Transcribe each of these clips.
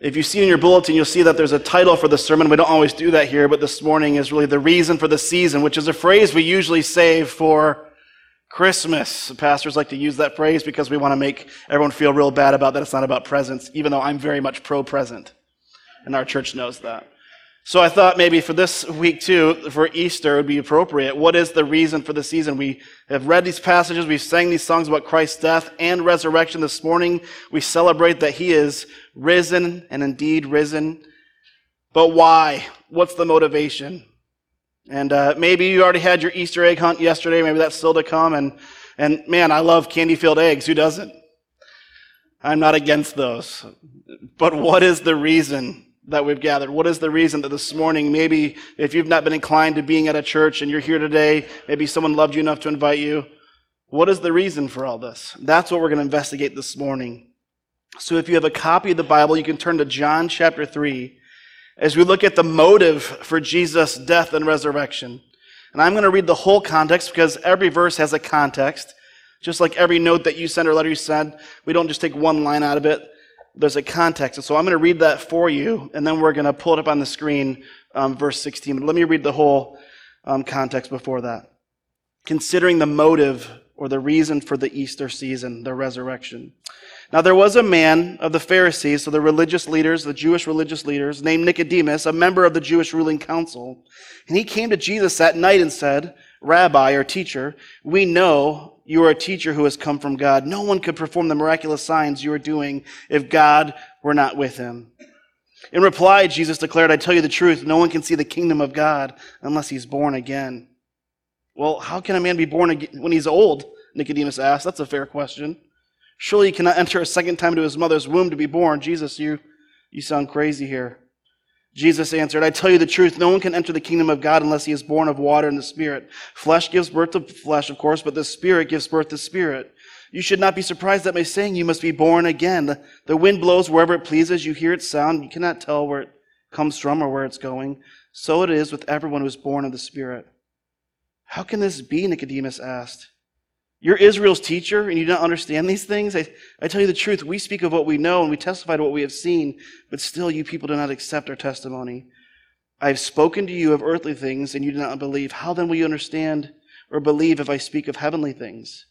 If you see in your bulletin, you'll see that there's a title for the sermon. We don't always do that here, but this morning is really the reason for the season, which is a phrase we usually save for Christmas. Pastors like to use that phrase because we want to make everyone feel real bad about that. It's not about presents, even though I'm very much pro-present, and our church knows that. So I thought maybe for this week too, for Easter, it would be appropriate. What is the reason for the season? We have read these passages, we've sang these songs about Christ's death and resurrection. This morning, we celebrate that he is risen and indeed risen. But why? What's the motivation? And maybe you already had your Easter egg hunt yesterday, maybe that's still to come. And man, I love candy-filled eggs. Who doesn't? I'm not against those. But what is the reason that we've gathered? What is the reason that this morning, maybe if you've not been inclined to being at a church and you're here today, maybe someone loved you enough to invite you, what is the reason for all this? That's what we're going to investigate this morning. So if you have a copy of the Bible, you can turn to John chapter 3 as we look at the motive for Jesus' death and resurrection. And I'm going to read the whole context because every verse has a context. Just like every note that you send or letter you send, we don't just take one line out of it. There's a context. And so I'm going to read that for you, and then we're going to pull it up on the screen, verse 16. But let me read the whole context before that. Considering the motive or the reason for the Easter season, the resurrection. Now there was a man of the Pharisees, so the religious leaders, the Jewish religious leaders, named Nicodemus, a member of the Jewish ruling council. And he came to Jesus that night and said, Rabbi, or teacher, we know you are a teacher who has come from God. No one could perform the miraculous signs you are doing if God were not with him. In reply, Jesus declared, I tell you the truth, no one can see the kingdom of God unless he's born again. Well, how can a man be born again when he's old? Nicodemus asked. That's a fair question. Surely he cannot enter a second time into his mother's womb to be born. Jesus, you sound crazy here. Jesus answered, I tell you the truth, no one can enter the kingdom of God unless he is born of water and the Spirit. Flesh gives birth to flesh, of course, but the Spirit gives birth to spirit. You should not be surprised at my saying you must be born again. The wind blows wherever it pleases. You hear its sound. You cannot tell where it comes from or where it's going. So it is with everyone who is born of the Spirit. How can this be? Nicodemus asked. You're Israel's teacher, and you don't understand these things? I tell you the truth, we speak of what we know, and we testify to what we have seen, but still you people do not accept our testimony. I have spoken to you of earthly things, and you do not believe. How then will you understand or believe if I speak of heavenly things?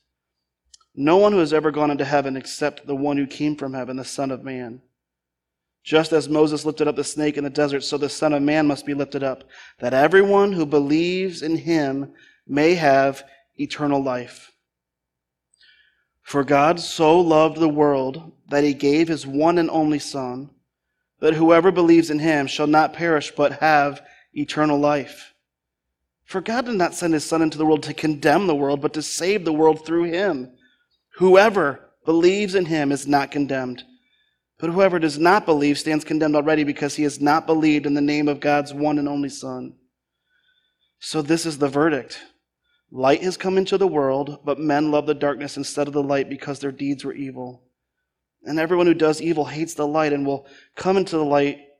No one who has ever gone into heaven except the one who came from heaven, the Son of Man. Just as Moses lifted up the snake in the desert, so the Son of Man must be lifted up, that everyone who believes in him may have eternal life. For God so loved the world that he gave his one and only Son, that whoever believes in him shall not perish but have eternal life. For God did not send his Son into the world to condemn the world, but to save the world through him. Whoever believes in him is not condemned, but whoever does not believe stands condemned already because he has not believed in the name of God's one and only Son. So this is the verdict. Light has come into the world, but men love the darkness instead of the light because their deeds were evil. And everyone who does evil hates the light and will not come into the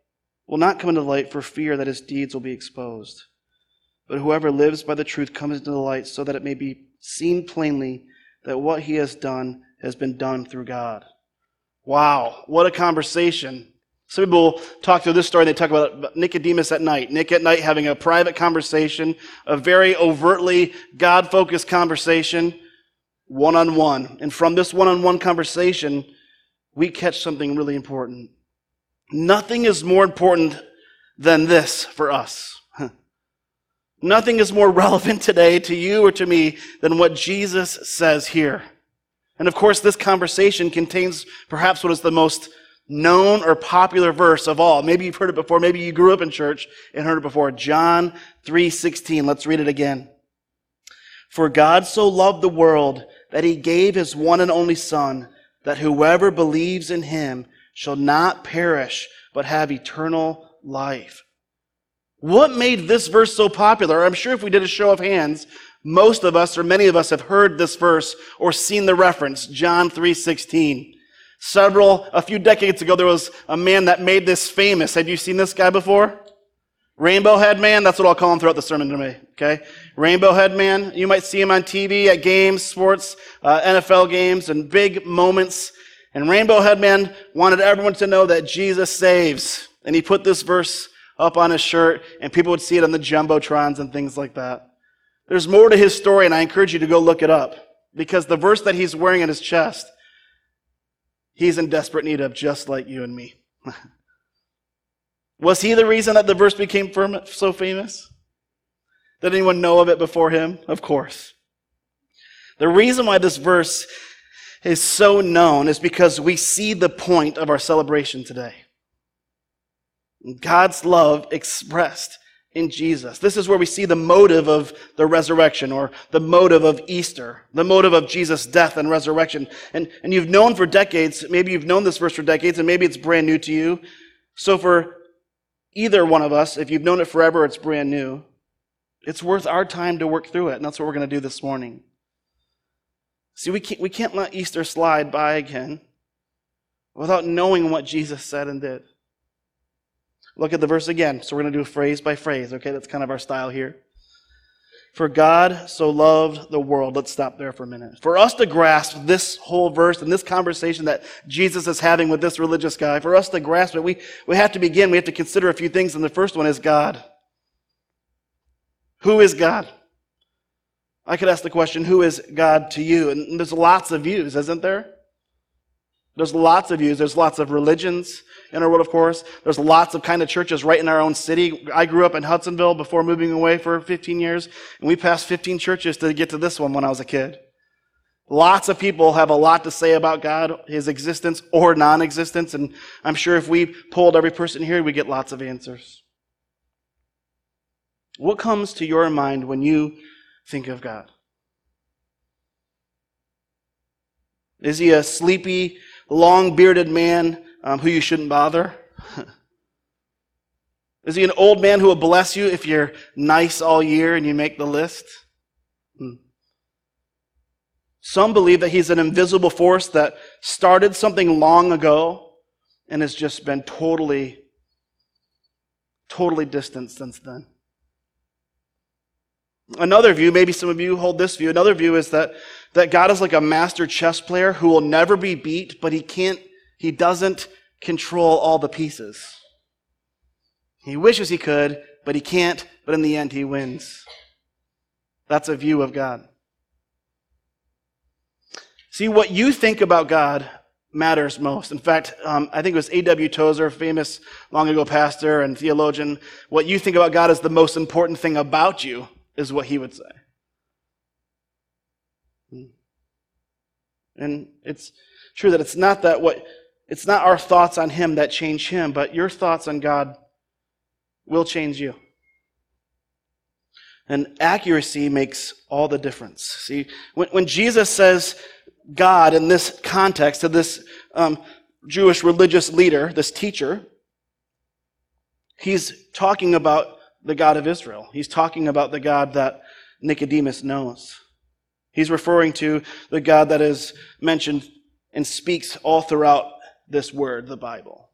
light for fear that his deeds will be exposed. But whoever lives by the truth comes into the light so that it may be seen plainly that what he has done has been done through God. Wow, what a conversation. Some people talk through this story and they talk about Nicodemus at night. Nick at night having a private conversation, a very overtly God-focused conversation, one-on-one. And from this one-on-one conversation, we catch something really important. Nothing is more important than this for us. Nothing is more relevant today to you or to me than what Jesus says here. And of course, this conversation contains perhaps what is the most known or popular verse of all. Maybe you've heard it before. Maybe you grew up in church and heard it before. John 3:16. Let's read it again. For God so loved the world that he gave his one and only Son, that whoever believes in him shall not perish, but have eternal life. What made this verse so popular? I'm sure if we did a show of hands, most of us or many of us have heard this verse or seen the reference, John 3:16. A few decades ago, there was a man that made this famous. Have you seen this guy before? Rainbow Head Man, that's what I'll call him throughout the sermon today, okay? Rainbow Head Man, you might see him on TV at games, sports, NFL games, and big moments. And Rainbow Headman wanted everyone to know that Jesus saves. And he put this verse up on his shirt, and people would see it on the Jumbotrons and things like that. There's more to his story, and I encourage you to go look it up. Because the verse that he's wearing on his chest, he's in desperate need of, just like you and me. Was he the reason that the verse became so famous? Did anyone know of it before him? Of course. The reason why this verse is so known is because we see the point of our celebration today. God's love expressed in Jesus. This is where we see the motive of the resurrection, or the motive of Easter, the motive of Jesus' death and resurrection. And you've known for decades, maybe you've known this verse for decades, and maybe it's brand new to you. So for either one of us, if you've known it forever, it's brand new. It's worth our time to work through it, and that's what we're going to do this morning. See, we can't let Easter slide by again without knowing what Jesus said and did. Look at the verse again. So we're going to do phrase by phrase, okay? That's kind of our style here. For God so loved the world. Let's stop there for a minute. For us to grasp this whole verse and this conversation that Jesus is having with this religious guy, for us to grasp it, we have to begin. We have to consider a few things, and the first one is God. Who is God? I could ask the question, who is God to you? And there's lots of views, isn't there? There's lots of views. There's lots of religions in our world, of course. There's lots of kind of churches right in our own city. I grew up in Hudsonville before moving away for 15 years, and we passed 15 churches to get to this one when I was a kid. Lots of people have a lot to say about God, his existence or non-existence, and I'm sure if we polled every person here, we'd get lots of answers. What comes to your mind when you think of God? Is he a sleepy, long-bearded man who you shouldn't bother? Is he an old man who will bless you if you're nice all year and you make the list? Some believe that he's an invisible force that started something long ago and has just been totally distant since then. Another view, maybe some of you hold this view, another view is that God is like a master chess player who will never be beat, but he doesn't control all the pieces. He wishes he could, but he can't, but in the end he wins. That's a view of God. See, what you think about God matters most. In fact, I think it was A.W. Tozer, famous long ago pastor and theologian, what you think about God is the most important thing about you, is what he would say. And it's true that it's not our thoughts on him that change him, but your thoughts on God will change you. And accuracy makes all the difference. See, when Jesus says God in this context to this Jewish religious leader, this teacher, he's talking about the God of Israel. He's talking about the God that Nicodemus knows. He's referring to the God that is mentioned and speaks all throughout this word, the Bible.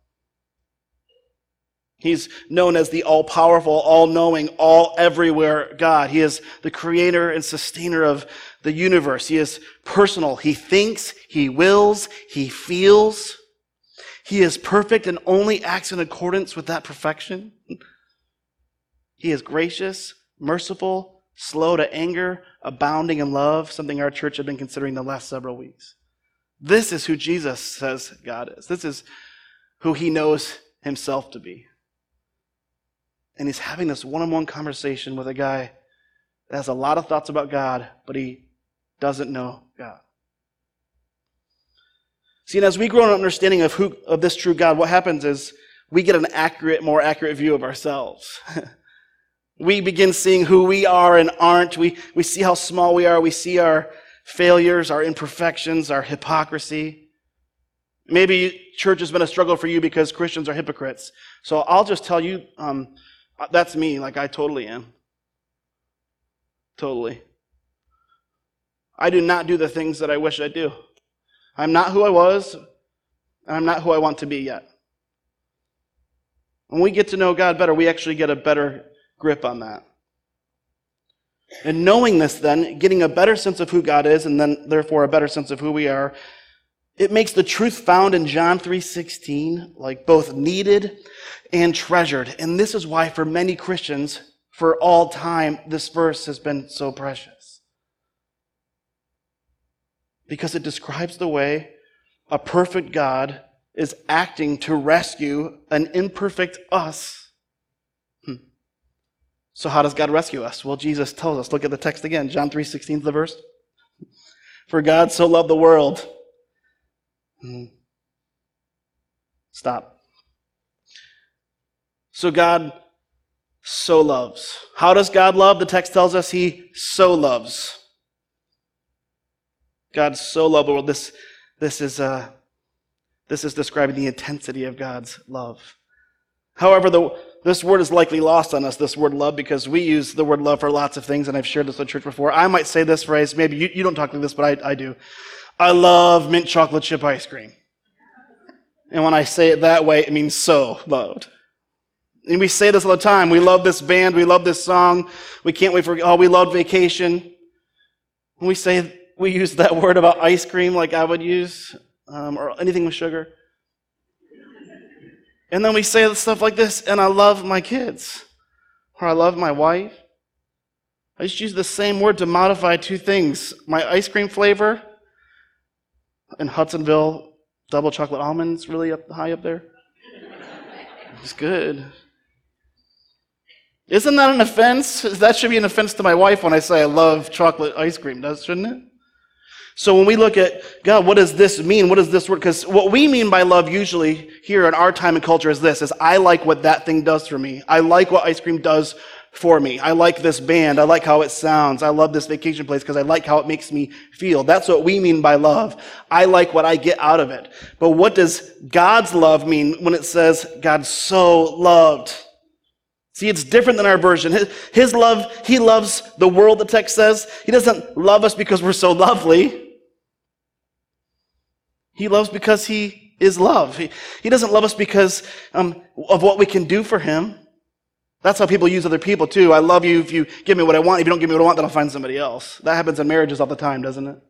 He's known as the all-powerful, all-knowing, all-everywhere God. He is the creator and sustainer of the universe. He is personal. He thinks, he wills, he feels. He is perfect and only acts in accordance with that perfection. He is gracious, merciful, slow to anger, abounding in love, something our church has been considering the last several weeks. This is who Jesus says God is. This is who he knows himself to be. And he's having this one-on-one conversation with a guy that has a lot of thoughts about God, but he doesn't know God. See, and as we grow in an understanding of this true God, what happens is we get an more accurate view of ourselves. We begin seeing who we are and aren't. We see how small we are. We see our failures, our imperfections, our hypocrisy. Maybe church has been a struggle for you because Christians are hypocrites. So I'll just tell you, that's me, like I totally am. Totally. I do not do the things that I wish I do. I'm not who I was, and I'm not who I want to be yet. When we get to know God better, we actually get a better grip on that. And knowing this then, getting a better sense of who God is, and then therefore a better sense of who we are, It makes the truth found in John 3:16 like both needed and treasured. And this is why for many Christians, for all time, this verse has been so precious. Because it describes the way a perfect God is acting to rescue an imperfect us. So how does God rescue us? Well, Jesus tells us. Look at the text again. John 3:16 is the verse. For God so loved the world. Stop. So God so loves. How does God love? The text tells us he so loves. God so loved the world. This is describing the intensity of God's love. However, this word is likely lost on us, this word love, because we use the word love for lots of things, and I've shared this with church before. I might say this phrase, maybe you don't talk like this, but I do. I love mint chocolate chip ice cream. And when I say it that way, it means so loved. And we say this all the time. We love this band. We love this song. We can't wait for, we love vacation. When we use that word about ice cream like I would use, or anything with sugar. And then we say stuff like this, and I love my kids, or I love my wife. I just use the same word to modify two things. My ice cream flavor in Hudsonville, double chocolate almonds, really high up there. It's good. Isn't that an offense? That should be an offense to my wife when I say I love chocolate ice cream, shouldn't it? So when we look at, God, what does this mean? What does this word? Because what we mean by love usually here in our time and culture is this, is I like what that thing does for me. I like what ice cream does for me. I like this band. I like how it sounds. I love this vacation place because I like how it makes me feel. That's what we mean by love. I like what I get out of it. But what does God's love mean when it says God so loved? See, it's different than our version. His love, he loves the world, the text says. He doesn't love us because we're so lovely. He loves because he is love. He doesn't love us because of what we can do for him. That's how people use other people too. I love you if you give me what I want. If you don't give me what I want, then I'll find somebody else. That happens in marriages all the time, doesn't it?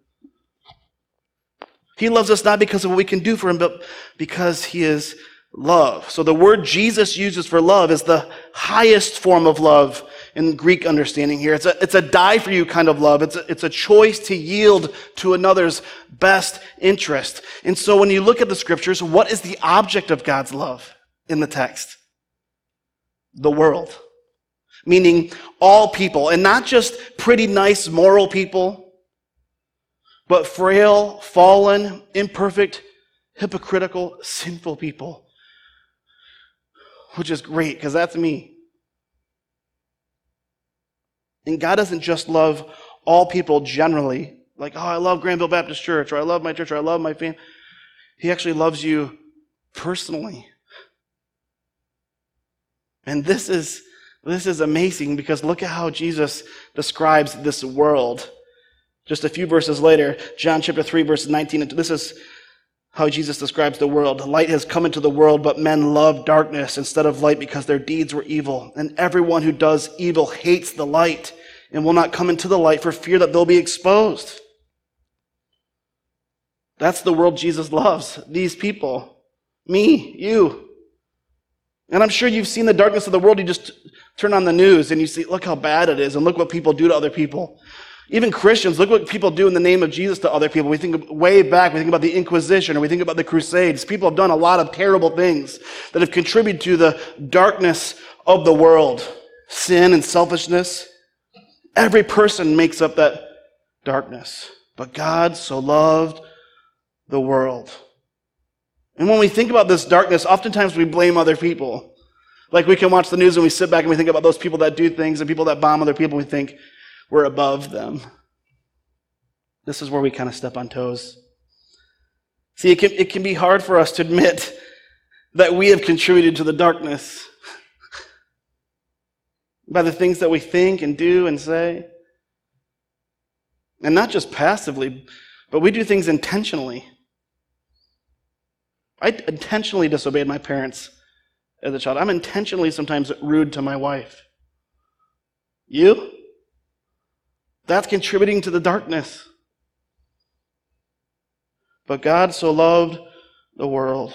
He loves us not because of what we can do for him, but because he is love. So the word Jesus uses for love is the highest form of love in Greek understanding here. It's a die for you kind of love. It's a choice to yield to another's best interest. And so when you look at the scriptures, what is the object of God's love in the text? The world. Meaning all people, and not just pretty nice moral people, but frail, fallen, imperfect, hypocritical, sinful people. Which is great, because that's me. And God doesn't just love all people generally, like, oh, I love Granville Baptist Church, or I love my church, or I love my family. He actually loves you personally. And this is amazing, because look at how Jesus describes this world. Just a few verses later, John chapter 3, verse 19, this is how Jesus describes the world. Light has come into the world, but men love darkness instead of light because their deeds were evil. And everyone who does evil hates the light and will not come into the light for fear that they'll be exposed. That's the world Jesus loves. These people. Me, you. And I'm sure you've seen the darkness of the world. You just turn on the news and you see, look how bad it is, and look what people do to other people. Even Christians, look what people do in the name of Jesus to other people. We think way back, we think about the Inquisition, or we think about the Crusades. People have done a lot of terrible things that have contributed to the darkness of the world. Sin and selfishness. Every person makes up that darkness. But God so loved the world. And when we think about this darkness, oftentimes we blame other people. Like we can watch the news and we sit back and we think about those people that do things and people that bomb other people. We think we're above them. This is where we kind of step on toes. See, it can be hard for us to admit that we have contributed to the darkness by the things that we think and do and say. And not just passively, but we do things intentionally. I intentionally disobeyed my parents as a child. I'm intentionally sometimes rude to my wife. You? That's contributing to the darkness. But God so loved the world.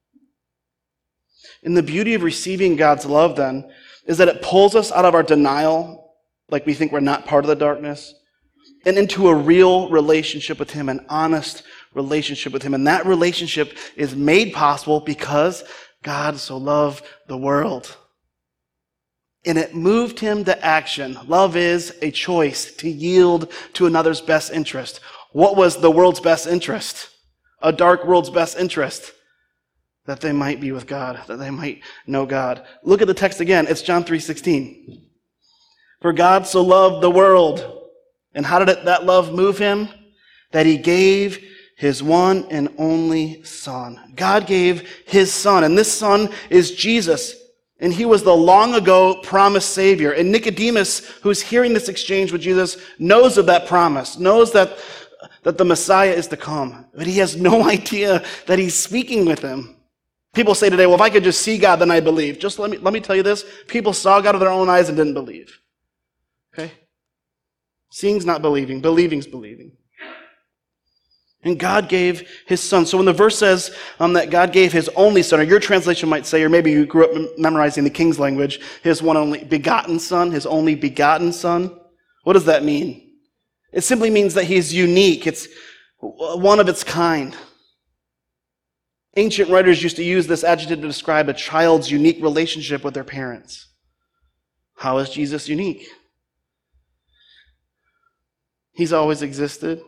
And the beauty of receiving God's love, then, is that it pulls us out of our denial, like we think we're not part of the darkness, and into a real relationship with Him, an honest relationship with Him. And that relationship is made possible because God so loved the world. And it moved Him to action. Love is a choice to yield to another's best interest. What was the world's best interest? A dark world's best interest. That they might be with God, that they might know God. Look at the text again. It's John 3:16. For God so loved the world. And how did that love move Him? That He gave His one and only Son. God gave His Son, and this Son is Jesus. And He was the long ago promised Savior. And Nicodemus, who's hearing this exchange with Jesus, knows of that promise, knows that the Messiah is to come. But he has no idea that He's speaking with him. People say today, well, if I could just see God, then I believe. Just let me tell you this. People saw God with their own eyes and didn't believe. Okay? Seeing's not believing. Believing's believing. And God gave His Son. So when the verse says that God gave His only Son, or your translation might say, or maybe you grew up memorizing the King's language, His one only begotten Son, His only begotten Son. What does that mean? It simply means that He's unique. It's one of its kind. Ancient writers used to use this adjective to describe a child's unique relationship with their parents. How is Jesus unique? He's always existed.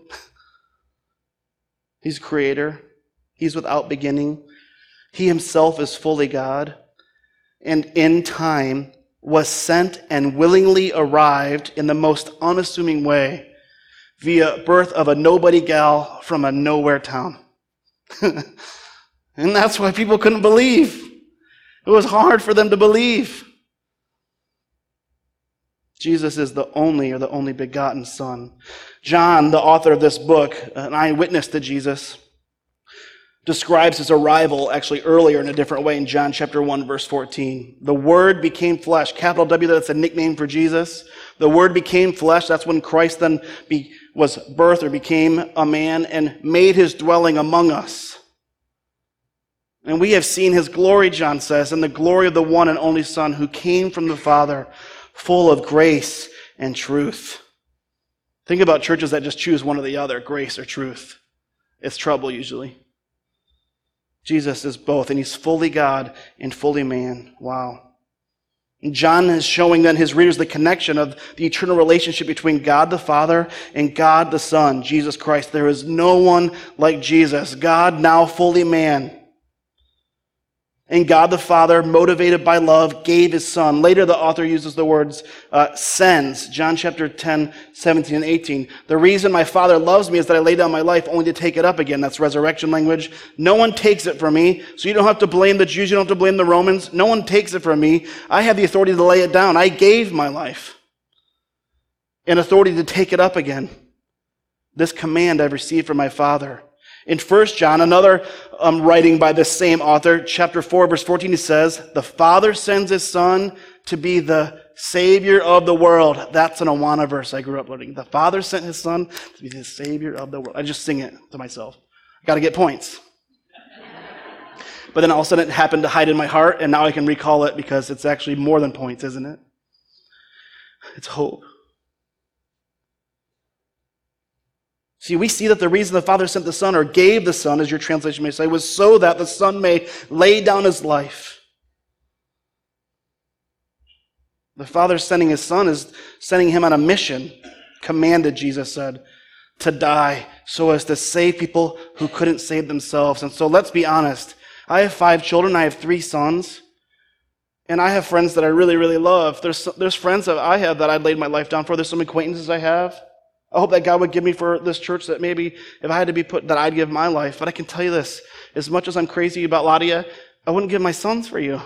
He's creator. He's without beginning. He Himself is fully God. And in time was sent and willingly arrived in the most unassuming way via birth of a nobody gal from a nowhere town. And that's why people couldn't believe. It was hard for them to believe. Jesus is the only begotten Son. John, the author of this book, an eyewitness to Jesus, describes His arrival actually earlier in a different way in John chapter 1, verse 14. The Word became flesh. Capital W, that's a nickname for Jesus. The Word became flesh. That's when Christ then was birthed or became a man and made His dwelling among us. And we have seen His glory, John says, and the glory of the one and only Son who came from the Father, full of grace and truth. Think about churches that just choose one or the other, grace or truth. It's trouble usually. Jesus is both, and He's fully God and fully man. Wow. And John is showing then his readers the connection of the eternal relationship between God the Father and God the Son, Jesus Christ. There is no one like Jesus, God now fully man. And God the Father, motivated by love, gave His Son. Later, the author uses the words sends. John chapter 10, 17 and 18. The reason my Father loves me is that I lay down my life only to take it up again. That's resurrection language. No one takes it from me. So you don't have to blame the Jews. You don't have to blame the Romans. No one takes it from me. I have the authority to lay it down. I gave my life. And authority to take it up again. This command I've received from my Father. In 1 John, another writing by the same author, chapter 4, verse 14, he says, the Father sends His Son to be the Savior of the world. That's an Awana verse I grew up learning. The Father sent His Son to be the Savior of the world. I just sing it to myself. I got to get points. But then all of a sudden it happened to hide in my heart, and now I can recall it because it's actually more than points, isn't it? It's hope. See, we see that the reason the Father sent the Son, or gave the Son, as your translation may say, was so that the Son may lay down His life. The Father sending His Son is sending Him on a mission, commanded, Jesus said, to die so as to save people who couldn't save themselves. And so let's be honest. I have 5 children. I have 3 sons. And I have friends that I really, really love. There's friends that I have that I'd laid my life down for. There's some acquaintances I have. I hope that God would give me for this church that maybe if I had to be put, that I'd give my life. But I can tell you this, as much as I'm crazy about Ladia, I wouldn't give my sons for you.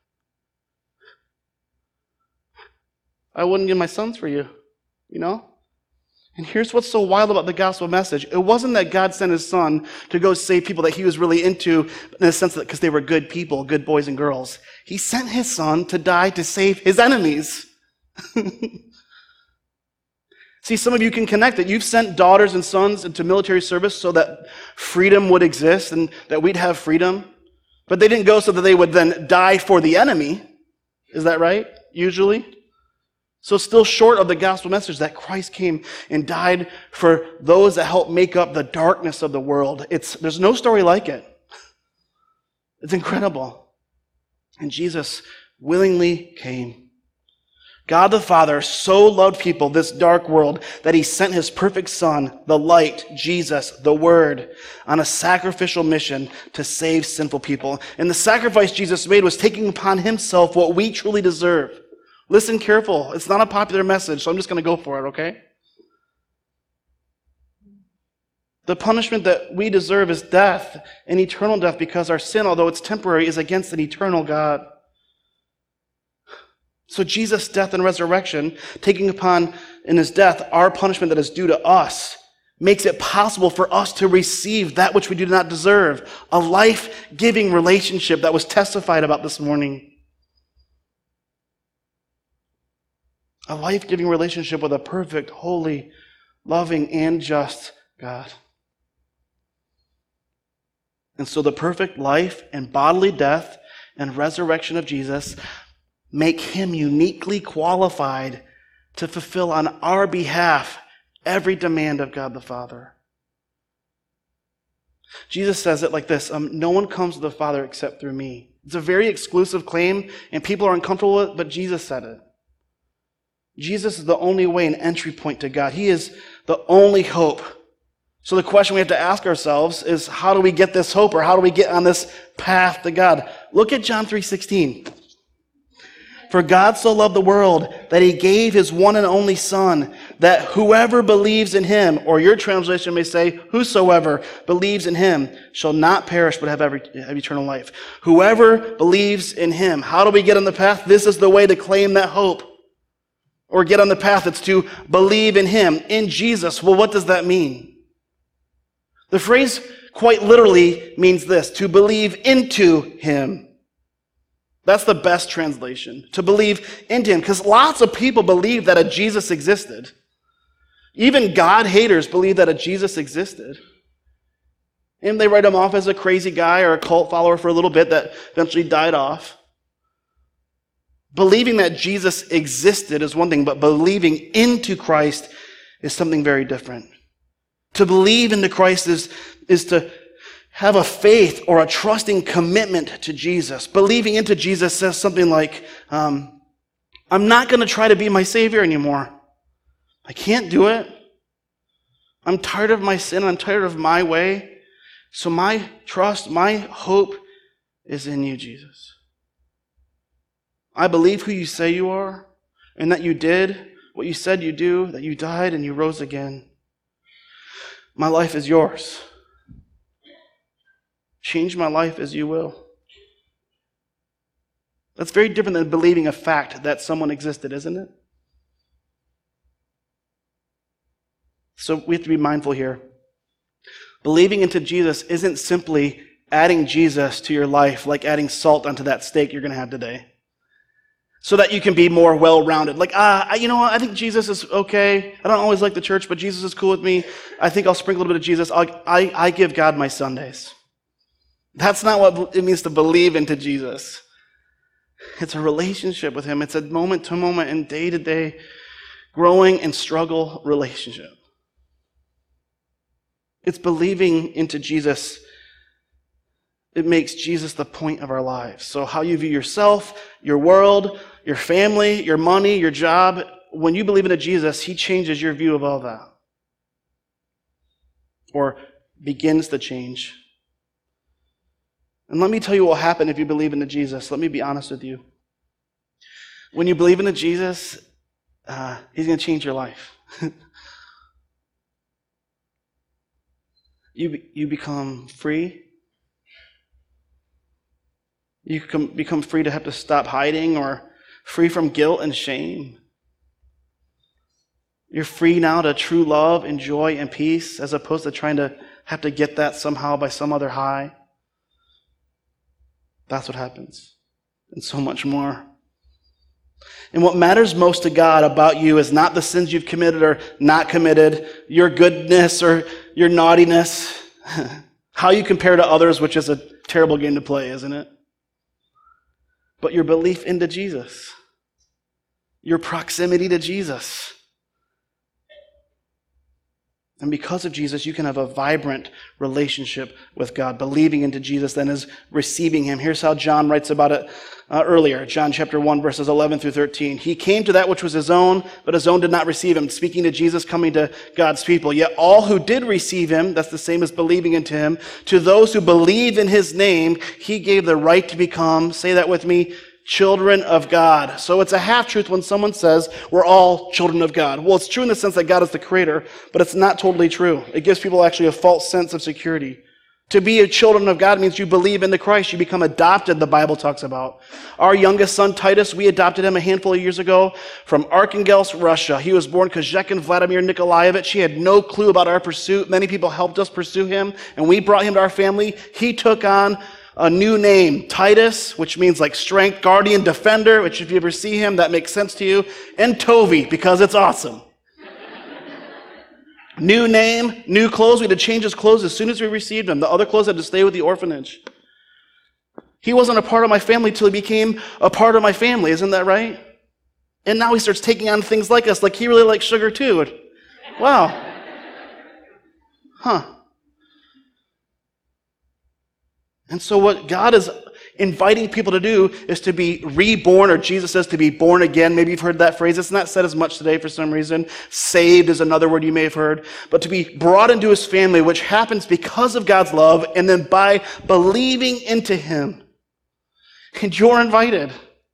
I wouldn't give my sons for you, you know? And here's what's so wild about the gospel message. It wasn't that God sent His Son to go save people that He was really into, in the sense that because they were good people, good boys and girls. He sent His Son to die to save His enemies. See, some of you can connect it. You've sent daughters and sons into military service so that freedom would exist and that we'd have freedom. But they didn't go so that they would then die for the enemy. Is that right? Usually. So still short of the gospel message that Christ came and died for those that help make up the darkness of the world. There's no story like it. It's incredible. And Jesus willingly came. God the Father so loved people, this dark world, that he sent his perfect Son, the light, Jesus, the Word, on a sacrificial mission to save sinful people. And the sacrifice Jesus made was taking upon himself what we truly deserve. Listen careful. It's not a popular message, so I'm just going to go for it, okay? The punishment that we deserve is death, and eternal death, because our sin, although it's temporary, is against an eternal God. So Jesus' death and resurrection, taking upon in his death our punishment that is due to us, makes it possible for us to receive that which we do not deserve, a life-giving relationship that was testified about this morning. A life-giving relationship with a perfect, holy, loving, and just God. And so the perfect life and bodily death and resurrection of Jesus make him uniquely qualified to fulfill on our behalf every demand of God the Father. Jesus says it like this, no one comes to the Father except through me. It's a very exclusive claim, and people are uncomfortable with it, but Jesus said it. Jesus is the only way, an entry point to God. He is the only hope. So the question we have to ask ourselves is, how do we get this hope, or how do we get on this path to God? Look at John 3:16. For God so loved the world that he gave his one and only Son, that whoever believes in him, or your translation may say, whosoever believes in him, shall not perish but have eternal life. Whoever believes in him. How do we get on the path? This is the way to claim that hope. Or get on the path. It's to believe in him, in Jesus. Well, what does that mean? The phrase quite literally means this, to believe into him. That's the best translation, to believe into him. Because lots of people believe that a Jesus existed. Even God haters believe that a Jesus existed. And they write him off as a crazy guy or a cult follower for a little bit that eventually died off. Believing that Jesus existed is one thing, but believing into Christ is something very different. To believe into Christ is to have a faith or a trusting commitment to Jesus. Believing into Jesus says something like, I'm not going to try to be my Savior anymore. I can't do it. I'm tired of my sin. I'm tired of my way. So my trust, my hope is in you, Jesus. I believe who you say you are, and that you did what you said you do, that you died and you rose again. My life is yours. Change my life as you will. That's very different than believing a fact that someone existed, isn't it? So we have to be mindful here. Believing into Jesus isn't simply adding Jesus to your life like adding salt onto that steak you're going to have today, so that you can be more well-rounded. Like, you know what, I think Jesus is okay. I don't always like the church, but Jesus is cool with me. I think I'll sprinkle a little bit of Jesus. I give God my Sundays. That's not what it means to believe into Jesus. It's a relationship with him. It's a moment-to-moment and day-to-day growing and struggle relationship. It's believing into Jesus. It makes Jesus the point of our lives. So how you view yourself, your world, your family, your money, your job, when you believe into Jesus, he changes your view of all that. Or begins to change. And let me tell you what will happen if you believe into Jesus. Let me be honest with you. When you believe into Jesus, he's going to change your life. You become free. You can become free to have to stop hiding, or free from guilt and shame. You're free now to true love and joy and peace, as opposed to trying to have to get that somehow by some other high. That's what happens. And so much more. And what matters most to God about you is not the sins you've committed or not committed, your goodness or your naughtiness, how you compare to others, which is a terrible game to play, isn't it? But your belief into Jesus, your proximity to Jesus. And because of Jesus, you can have a vibrant relationship with God. Believing into Jesus then is receiving him. Here's how John writes about it earlier. John chapter 1, verses 11 through 13. He came to that which was his own, but his own did not receive him. Speaking to Jesus, coming to God's people. Yet all who did receive him, that's the same as believing into him, to those who believe in his name, he gave the right to become, say that with me, children of God. So it's a half-truth when someone says we're all children of God. Well, it's true in the sense that God is the creator, but it's not totally true. It gives people actually a false sense of security. To be a children of God means you believe in the Christ. You become adopted, the Bible talks about. Our youngest son, Titus, we adopted him a handful of years ago from Arkhangelsk, Russia. He was born Kozhekin Vladimir Nikolaevich. He had no clue about our pursuit. Many people helped us pursue him, and we brought him to our family. He took on a new name, Titus, which means like strength, guardian, defender, which if you ever see him, that makes sense to you, and Tovi, because it's awesome. New name, new clothes. We had to change his clothes as soon as we received him. The other clothes had to stay with the orphanage. He wasn't a part of my family till he became a part of my family. Isn't that right? And now he starts taking on things like us, like he really likes sugar too. Wow. Huh. And so what God is inviting people to do is to be reborn, or Jesus says to be born again. Maybe you've heard that phrase. It's not said as much today for some reason. Saved is another word you may have heard. But to be brought into his family, which happens because of God's love and then by believing into him. And you're invited.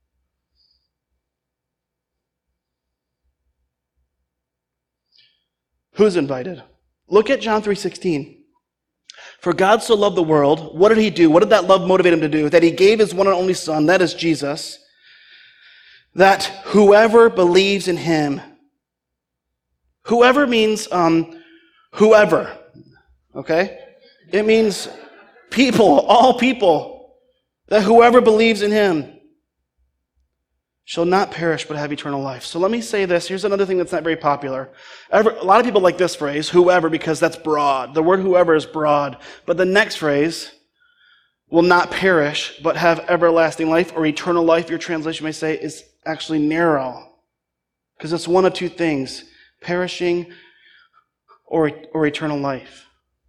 Who's invited? Look at John 3:16. For God so loved the world, what did he do? What did that love motivate him to do? That he gave his one and only son, that is Jesus, that whoever believes in him, whoever means whoever, okay? It means people, all people, that whoever believes in him shall not perish but have eternal life. So let me say this. Here's another thing that's not very popular. A lot of people like this phrase, whoever, because that's broad. The word whoever is broad. But the next phrase, will not perish but have everlasting life, or eternal life, your translation may say, is actually narrow. Because it's one of two things, perishing or eternal life.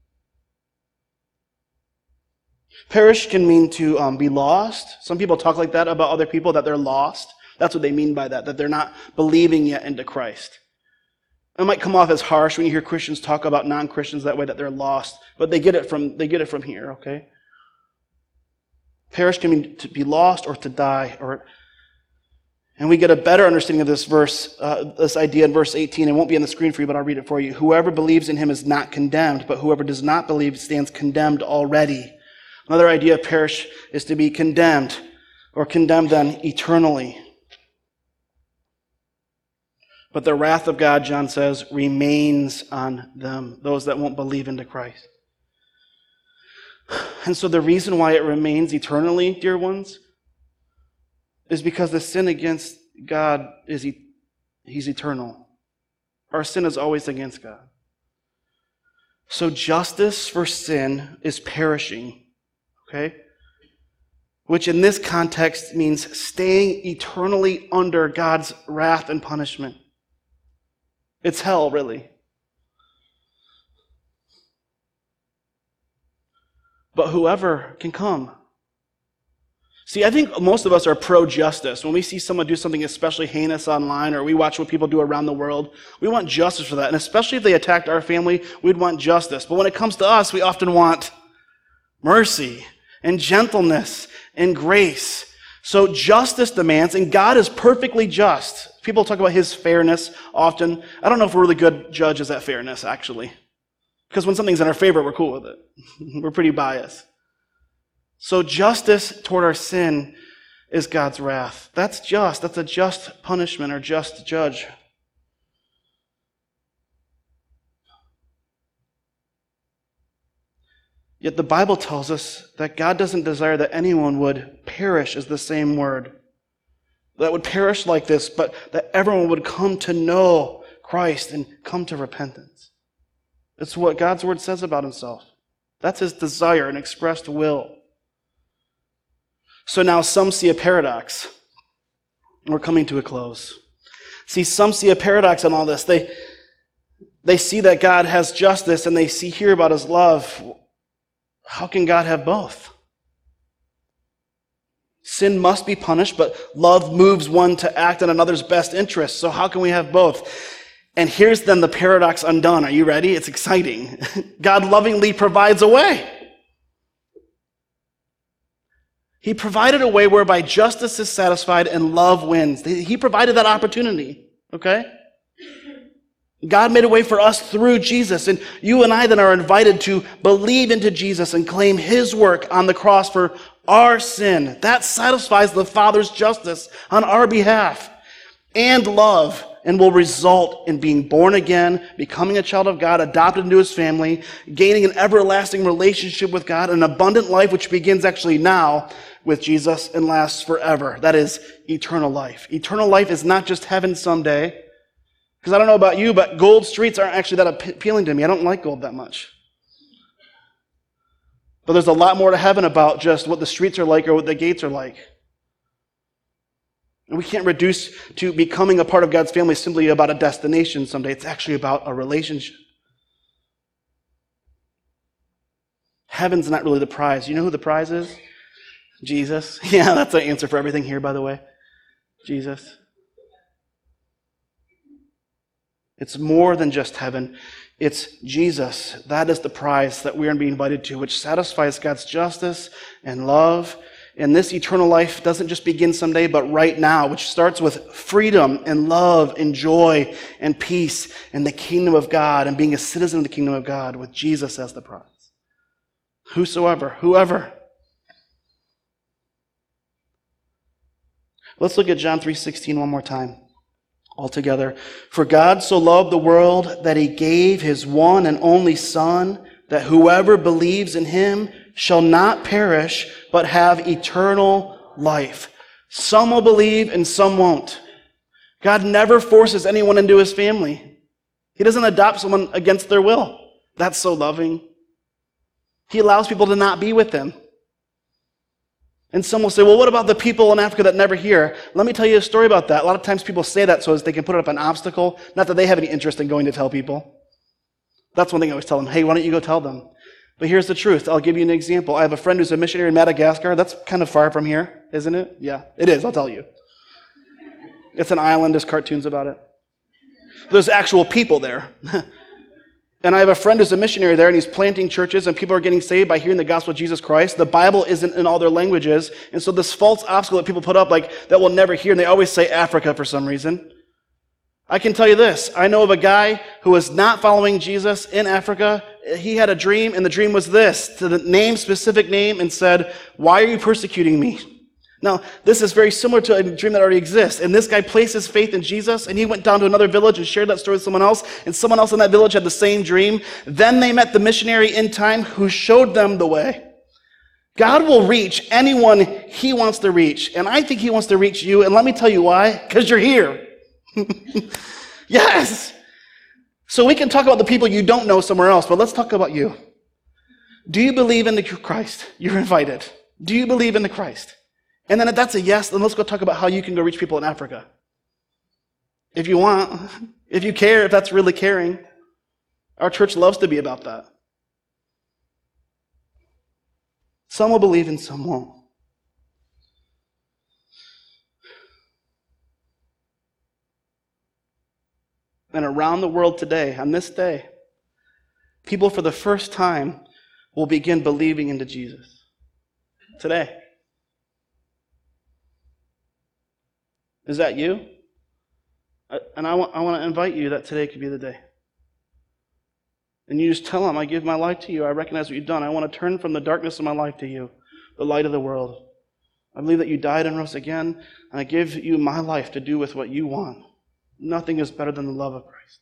Perish can mean to be lost. Some people talk like that about other people, that they're lost. That's what they mean by that they're not believing yet into Christ. It might come off as harsh when you hear Christians talk about non-Christians that way, that they're lost, but they get it from here, okay? Perish can mean to be lost or to die, and we get a better understanding of this verse, this idea in verse 18. It won't be on the screen for you, but I'll read it for you. Whoever believes in him is not condemned, but whoever does not believe stands condemned already. Another idea of perish is to be condemned, or condemned then eternally. But the wrath of God, John says, remains on them, those that won't believe into Christ. And so the reason why it remains eternally, dear ones, is because the sin against God is he's eternal. Our sin is always against God. So justice for sin is perishing, okay? Which in this context means staying eternally under God's wrath and punishment. It's hell, really. But whoever can come. See, I think most of us are pro-justice. When we see someone do something especially heinous online, or we watch what people do around the world, we want justice for that. And especially if they attacked our family, we'd want justice. But when it comes to us, we often want mercy and gentleness and grace. So justice demands, and God is perfectly just. People talk about his fairness often. I don't know if we're really good judges at fairness, actually. Because when something's in our favor, we're cool with it. We're pretty biased. So justice toward our sin is God's wrath. That's just. That's a just punishment or just judge. Yet the Bible tells us that God doesn't desire that anyone would perish, is the same word. that would perish like this, but that everyone would come to know Christ and come to repentance. It's what God's word says about himself. That's his desire and expressed will. So now some see a paradox. We're coming to a close. See, some see a paradox in all this. They see that God has justice and they see here about his love. How can God have both? Sin must be punished, but love moves one to act in another's best interest. So how can we have both? And here's then the paradox undone. Are you ready? It's exciting. God lovingly provides a way. He provided a way whereby justice is satisfied and love wins. He provided that opportunity, okay? God made a way for us through Jesus, and you and I then are invited to believe into Jesus and claim his work on the cross for our sin. That satisfies the Father's justice on our behalf and love, and will result in being born again, becoming a child of God, adopted into his family, gaining an everlasting relationship with God, an abundant life which begins actually now with Jesus and lasts forever. That is eternal life. Eternal life is not just heaven someday. Because I don't know about you, but gold streets aren't actually that appealing to me. I don't like gold that much. But there's a lot more to heaven about just what the streets are like or what the gates are like. And we can't reduce to becoming a part of God's family simply about a destination someday. It's actually about a relationship. Heaven's not really the prize. You know who the prize is? Jesus. Yeah, that's the answer for everything here, by the way. Jesus. It's more than just heaven. It's Jesus. That is the prize that we are being invited to, which satisfies God's justice and love. And this eternal life doesn't just begin someday, but right now, which starts with freedom and love and joy and peace and the kingdom of God and being a citizen of the kingdom of God with Jesus as the prize. Whoever. Let's look at John 3:16 one more time. All together. For God so loved the world that he gave his one and only Son, that whoever believes in him shall not perish, but have eternal life. Some will believe and some won't. God never forces anyone into his family. He doesn't adopt someone against their will. That's so loving. He allows people to not be with him. And some will say, well, what about the people in Africa that never hear? Let me tell you a story about that. A lot of times people say that so as they can put it up an obstacle. Not that they have any interest in going to tell people. That's one thing I always tell them. Hey, why don't you go tell them? But here's the truth. I'll give you an example. I have a friend who's a missionary in Madagascar. That's kind of far from here, isn't it? Yeah, it is. I'll tell you. It's an island. There's cartoons about it. There's actual people there. And I have a friend who's a missionary there, and he's planting churches, and people are getting saved by hearing the gospel of Jesus Christ. The Bible isn't in all their languages, and so this false obstacle that people put up, like, that we'll never hear, and they always say Africa for some reason. I can tell you this. I know of a guy who was not following Jesus in Africa. He had a dream, and the dream was this, to the specific name, and said, why are you persecuting me? Now, this is very similar to a dream that already exists. And this guy placed his faith in Jesus, and he went down to another village and shared that story with someone else, and someone else in that village had the same dream. Then they met the missionary in time who showed them the way. God will reach anyone he wants to reach, and I think he wants to reach you, and let me tell you why. Because you're here. Yes. So we can talk about the people you don't know somewhere else, but let's talk about you. Do you believe in the Christ? You're invited. Do you believe in the Christ? And then if that's a yes, then let's go talk about how you can go reach people in Africa. If you want, if you care, if that's really caring. Our church loves to be about that. Some will believe and some won't. And around the world today, on this day, people for the first time will begin believing into Jesus. Today. Is that you? And I want to invite you that today could be the day. And you just tell him, I give my life to you. I recognize what you've done. I want to turn from the darkness of my life to you, the light of the world. I believe that you died and rose again, and I give you my life to do with what you want. Nothing is better than the love of Christ.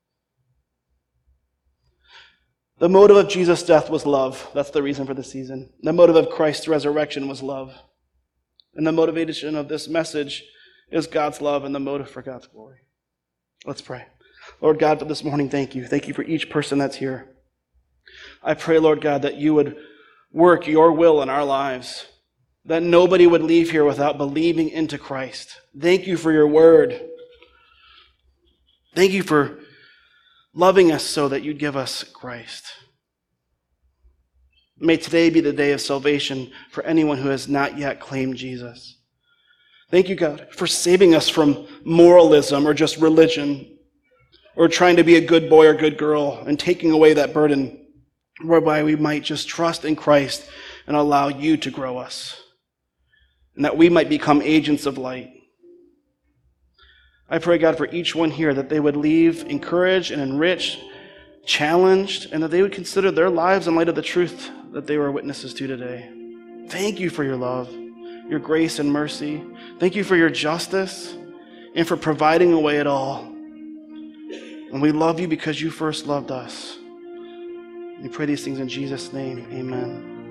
The motive of Jesus' death was love. That's the reason for the season. The motive of Christ's resurrection was love. And the motivation of this message is God's love and the motive for God's glory. Let's pray. Lord God, for this morning, thank you. Thank you for each person that's here. I pray, Lord God, that you would work your will in our lives, that nobody would leave here without believing into Christ. Thank you for your word. Thank you for loving us so that you'd give us Christ. May today be the day of salvation for anyone who has not yet claimed Jesus. Thank you, God, for saving us from moralism or just religion or trying to be a good boy or good girl and taking away that burden whereby we might just trust in Christ and allow you to grow us and that we might become agents of light. I pray, God, for each one here that they would leave encouraged and enriched, challenged, and that they would consider their lives in light of the truth that they were witnesses to today. Thank you for your love, your grace and mercy. Thank you for your justice and for providing a way at all. And we love you because you first loved us. We pray these things in Jesus' name. Amen.